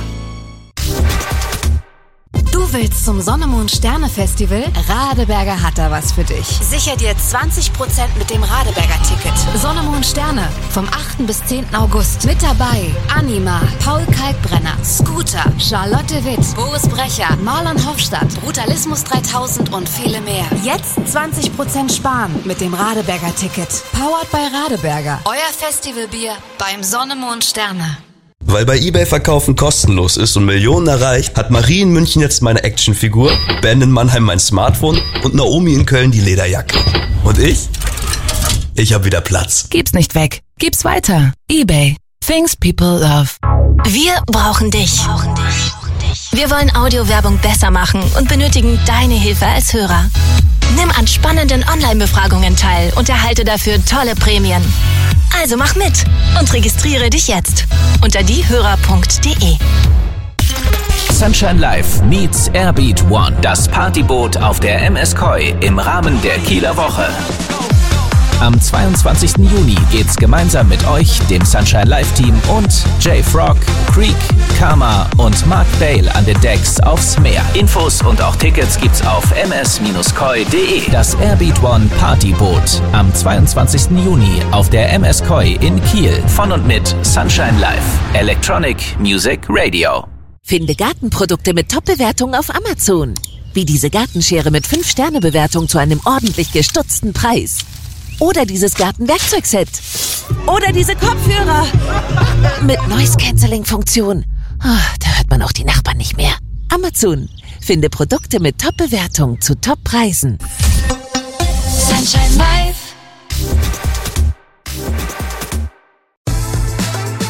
Du willst zum Sonne-Mond-Sterne-Festival? Radeberger hat da was für dich. Sicher dir zwanzig Prozent mit dem Radeberger-Ticket. Sonne-Mond-Sterne vom achten bis zehnten August. Mit dabei Anima, Paul Kalkbrenner, Scooter, Charlotte Witt, Boris Brecher, Marlon Hofstadt, Brutalismus dreitausend und viele mehr. Jetzt zwanzig Prozent sparen mit dem Radeberger-Ticket. Powered by Radeberger. Euer Festivalbier beim Sonne-Mond-Sterne. Weil bei eBay Verkaufen kostenlos ist und Millionen erreicht, hat Marie in München jetzt meine Actionfigur, Ben in Mannheim mein Smartphone und Naomi in Köln die Lederjacke. Und ich? Ich hab wieder Platz. Gib's nicht weg. Gib's weiter. eBay. Things people love. Wir brauchen dich. Wir wollen Audiowerbung besser machen und benötigen deine Hilfe als Hörer. Nimm an spannenden Online-Befragungen teil und erhalte dafür tolle Prämien. Also mach mit und registriere dich jetzt unter diehörer punkt de. Sunshine Live meets Airbeat One, das Partyboot auf der M S Koi im Rahmen der Kieler Woche. Am zweiundzwanzigsten Juni geht's gemeinsam mit euch, dem Sunshine Live Team und J-Frog, Creek, Karma und Mark Bale an den Decks aufs Meer. Infos und auch Tickets gibt's auf m s Bindestrich koi punkt de. Das Airbeat One Partyboot am zweiundzwanzigsten Juni auf der M S Koi in Kiel. Von und mit Sunshine Live. Electronic Music Radio. Finde Gartenprodukte mit Top-Bewertungen auf Amazon. Wie diese Gartenschere mit fünf Sterne Bewertung zu einem ordentlich gestutzten Preis. Oder dieses Gartenwerkzeugset. Oder diese Kopfhörer. Mit Noise-Canceling-Funktion. Oh, da hört man auch die Nachbarn nicht mehr. Amazon. Finde Produkte mit Top-Bewertung zu Top-Preisen. Sunshine Live. Wie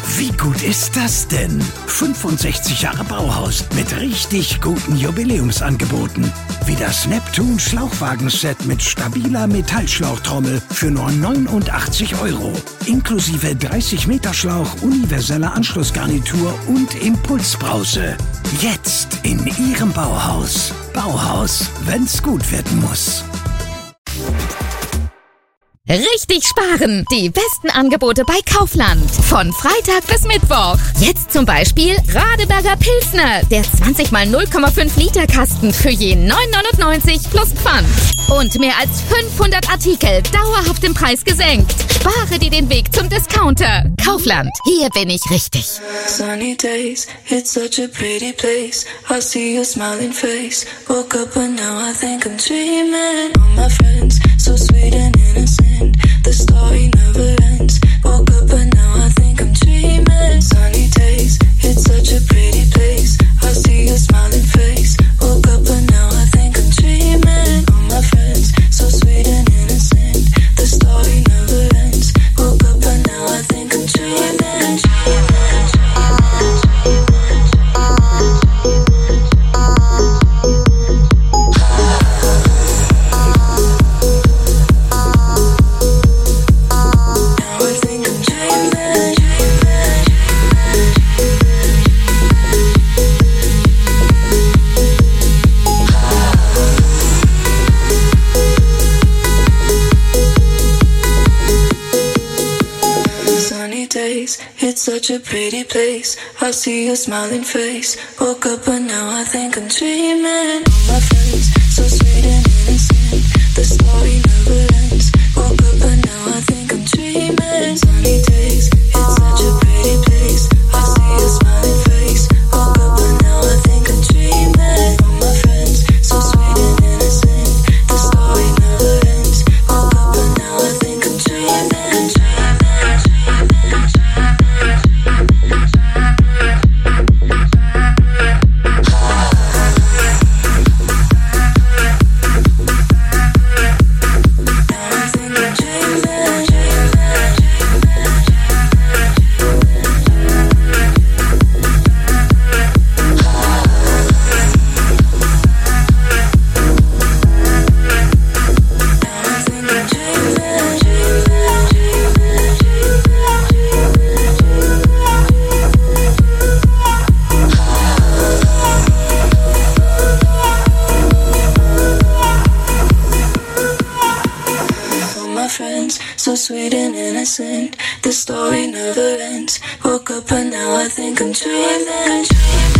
gut ist das denn? fünfundsechzig Jahre Bauhaus mit richtig guten Jubiläumsangeboten. Wie das Neptun Schlauchwagenset mit stabiler Metallschlauchtrommel für nur neunundachtzig Euro. Inklusive dreißig Meter Schlauch, universeller Anschlussgarnitur und Impulsbrause. Jetzt in Ihrem Bauhaus. Bauhaus, wenn's gut werden muss. Richtig sparen! Die besten Angebote bei Kaufland. Von Freitag bis Mittwoch. Jetzt zum Beispiel Radeberger Pilsner. Der zwanzig mal null Komma fünf Liter Kasten für je neun neunundneunzig plus Pfand. Und mehr als fünfhundert Artikel dauerhaft im Preis gesenkt. Spare dir den Weg zum Discounter. Kaufland. Hier bin ich richtig. Sunny days, it's such a pretty place. I see your smiling face. Woke up and now I think I'm dreaming. All my friends, so sweet and innocent. The story never ends. Woke up and now I think I'm dreaming. Sunny days, it's such a pretty place. I see your smiling face. Woke up and now I think I'm dreaming. All my friends, so sweet and innocent. The story never ends. Woke up and now I think I'm dreaming. It's such a pretty place. I see your smiling face. Woke up and now I think I'm dreaming. All my friends, so sweet and innocent. The story never ends. Woke up and now I think I'm dreaming. Sunny days, it's such a pretty place. I see your smiling face. Woke up and now I think I'm dreaming. All my friends, so sweet and innocent. The story never ends. Woke up and now I think I'm dreaming. Sweet and innocent, the story never ends. Woke up and now I think I'm dreaming.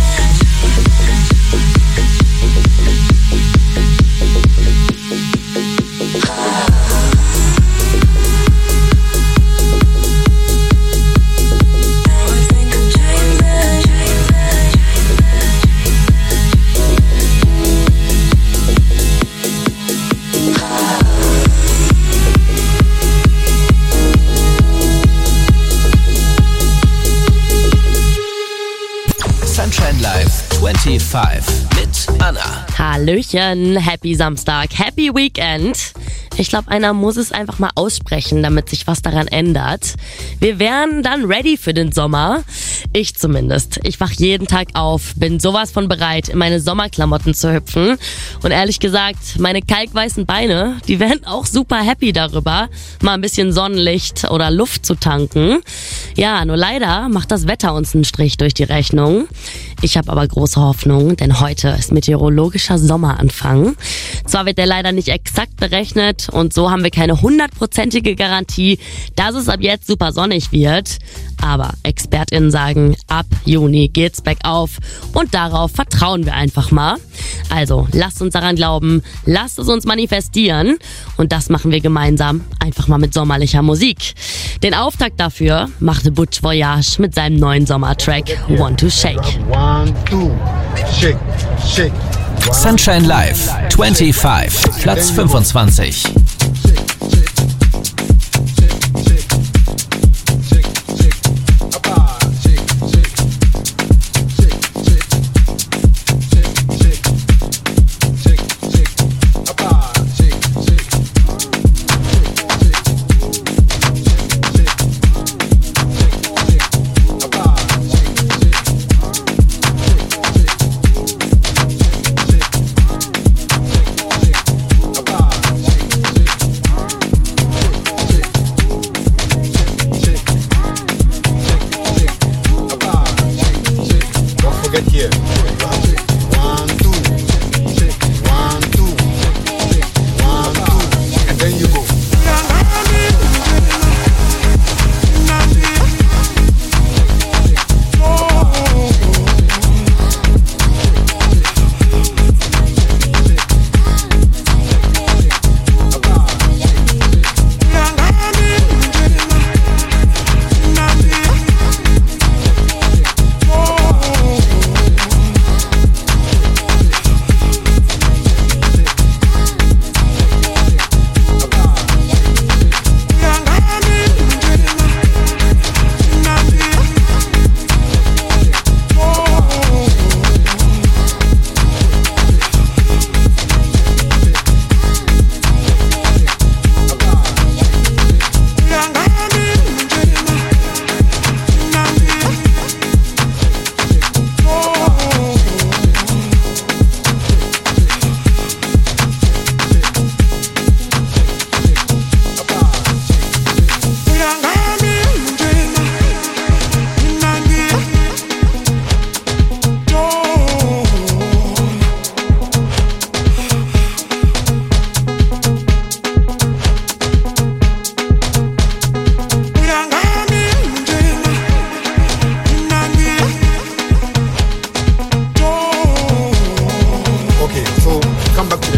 fünfundzwanzig mit Anna. Hallöchen, happy Samstag, happy Weekend. Ich glaube, einer muss es einfach mal aussprechen, damit sich was daran ändert. Wir wären dann ready für den Sommer. Ich zumindest. Ich wach jeden Tag auf, bin sowas von bereit, in meine Sommerklamotten zu hüpfen. Und ehrlich gesagt, meine kalkweißen Beine, die wären auch super happy darüber, mal ein bisschen Sonnenlicht oder Luft zu tanken. Ja, nur leider macht das Wetter uns einen Strich durch die Rechnung. Ich habe aber große Hoffnung, denn heute ist meteorologischer Sommeranfang. Zwar wird der leider nicht exakt berechnet und so haben wir keine hundertprozentige Garantie, dass es ab jetzt super sonnig wird. Aber ExpertInnen sagen, ab Juni geht's bergauf und darauf vertrauen wir einfach mal. Also lasst uns daran glauben, lasst es uns manifestieren und das machen wir gemeinsam einfach mal mit sommerlicher Musik. Den Auftakt dafür machte Butch Voyage mit seinem neuen Sommertrack Want to Shake. One, two, shake, shake. Sunshine Live fünfundzwanzig, Platz fünfundzwanzig.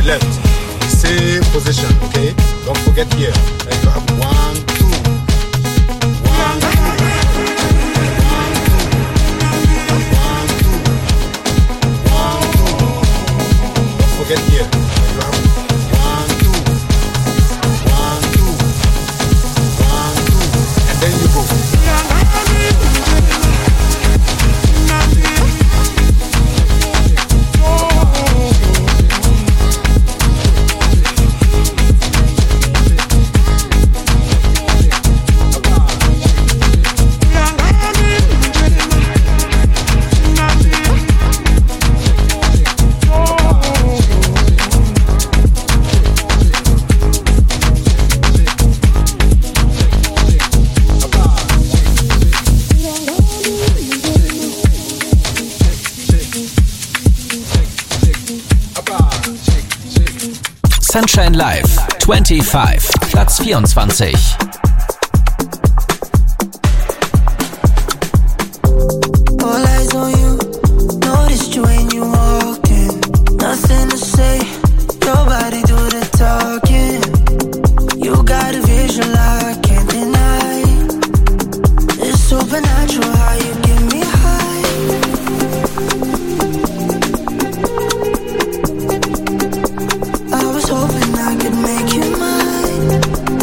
left. Same position, okay? Don't forget here. Then you have one, two. One, two. One, two. One, two. One, two. Don't forget here. Then you have one, two. One, two. One, two. And then you go. Sunshine Live fünfundzwanzig, Platz vierundzwanzig. All eyes on you, noticed you when you walked in. Nothing to say, your body do the talking. You got a visual I can't deny. It's supernatural how you get me high. I was hoping I could make you mine.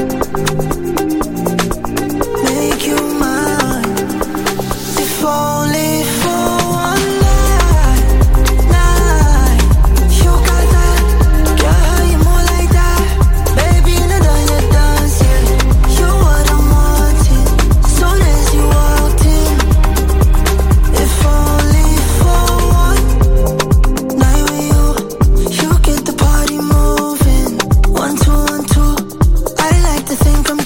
Make you mine. If only for one night, night. You got that, girl, how you move like that? Baby, you know done your dance, yeah. You what I'm wanting, soon as you walked in. If only for one night with you, you get the party moving. One, two, one, two. I like to think I'm